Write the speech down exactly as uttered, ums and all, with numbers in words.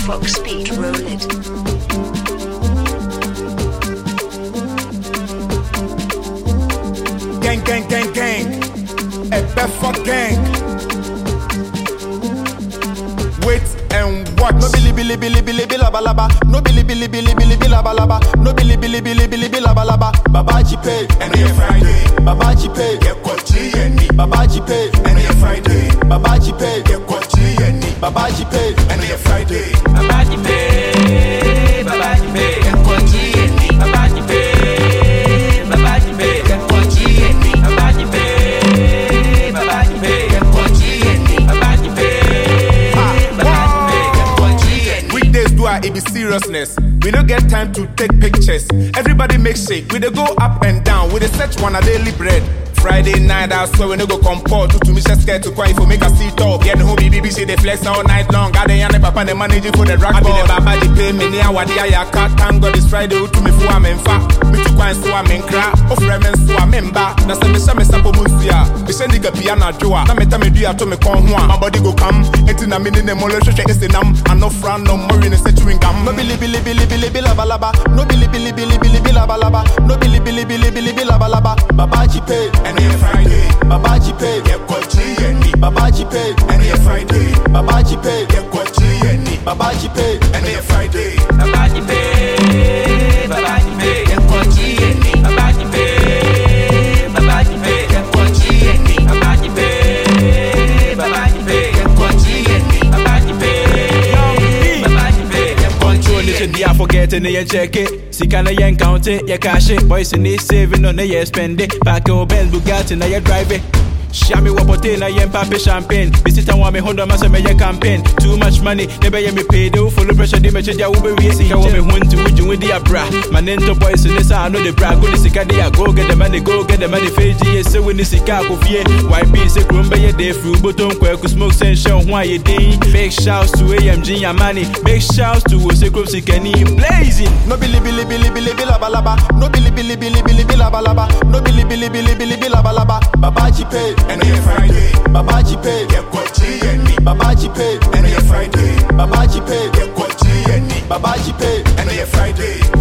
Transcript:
Fox beat, roll it. Gang, gang, gang, gang. A Beffa gang. Wait and watch. No billy billy billy billy billy balaba. No billy billy billy billy billy balaba. No billy billy billy billy billy balaba. Babaji pay and it's Friday. Babaji pay get kwachi and Babaji pay and it's Friday. Babaji pay get kwachi and Babaji pay and it's Friday. Babaji pay, Babaji pay get kwachi and Babaji pay, Babaji pay get kwachi and Babaji pay, Babaji pay get kwachi and Babaji pay. Weekdays do I, it be seriousness. We don't get time to take pictures. Everybody make shake. We dey go up and down. We dey search one a daily bread. Friday night, I swear we no go comport. To me, just scared to cry if we make a seat up. Yeah, the whole B B C they flex all night long. Got the young papa they managing for the drag ball. I be the babaji pay me near what the I can't thank God this Friday. To me for I'm in fat. Me too quiet so I'm in crap. Of remnants so I'm in back. Now say me say me sapo musia. Me send the piano joa. Now me tell me do ya to me con one. My body go come. Enti na me ne mo le shoshe ese nam. I no frown no more in a chewing gum. No billy billy billy billy billy balaba. No billy billy billy billy billy balaba. No billy billy billy billy billy balaba. Babaji pay. And it's Friday, Babaji pay, get kwachi and Babaji pay, and it's Friday, Babaji pay, get kwachi and Babaji pay, and it's Friday, Babaji pay, Babaji pay, get kwachi and Babaji pay, Babaji pay, get kwachi and Babaji pay, Babaji pay, get kwachi and Babaji pay, Babaji pay, get control it, should be I forget and you check it. See can I count it, you cash it. Boys in this saving on the year spend it. Pack your Benz, Bugatti, now you drive it. Shami wapote na yen pape champagne. Visit and want me hundred mass me campaign. Too much money, never you me pay. They full of pressure, they me change ya ube we see. Can want me hunt to with you with the bra. Man into boys in this I know the bra. Go the sika dia, go get the money, go get the money. Face G S so when the sika go fie. Y P say crumble ye day through, but don't quack smoke sensation. Why you ding? Big shouts to A M G and money. Big shouts to Oseko Sikani blazing. No billy billy billy billy billy balaba. No billy billy billy billy billy balaba. No billy billy billy billy billy balaba. Babaji pay. And it's Friday, Babaji pay, get kwachi and Babaji pay, and it's Friday, Babaji pay, get kwachi and Babaji pay, and it's Friday.